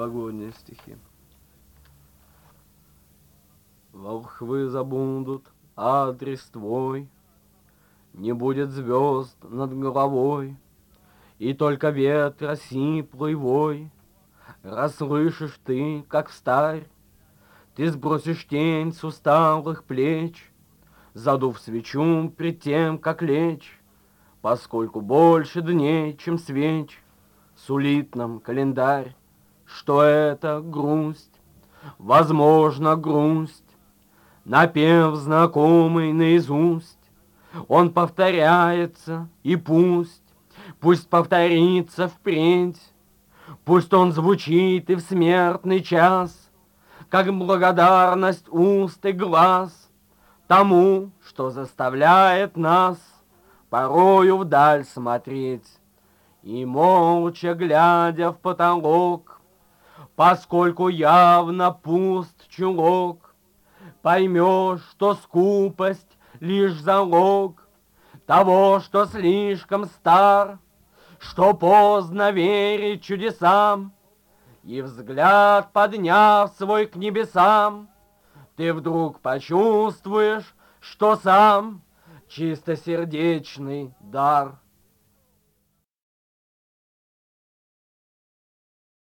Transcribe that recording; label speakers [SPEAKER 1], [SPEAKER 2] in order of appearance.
[SPEAKER 1] Новогодние стихи. Волхвы забудут адрес твой, не будет звезд над головой, и только ветра сиплый вой расслышишь ты, как встарь. Ты сбросишь тень с усталых плеч, задув свечу пред тем, как лечь, поскольку больше дней, чем свеч, сулит нам календарь. Что это грусть? Возможно, грусть, напев знакомый наизусть. Он повторяется, и пусть повторится впредь. Пусть он звучит и в смертный час, как благодарность уст и глаз тому, что заставляет нас порою вдаль смотреть и молча глядя в потолок, поскольку явно пуст чулок, поймешь, что скупость лишь залог того, что слишком стар, что поздно верить чудесам, и взгляд, подняв свой к небесам, ты вдруг почувствуешь, что сам чистосердечный дар.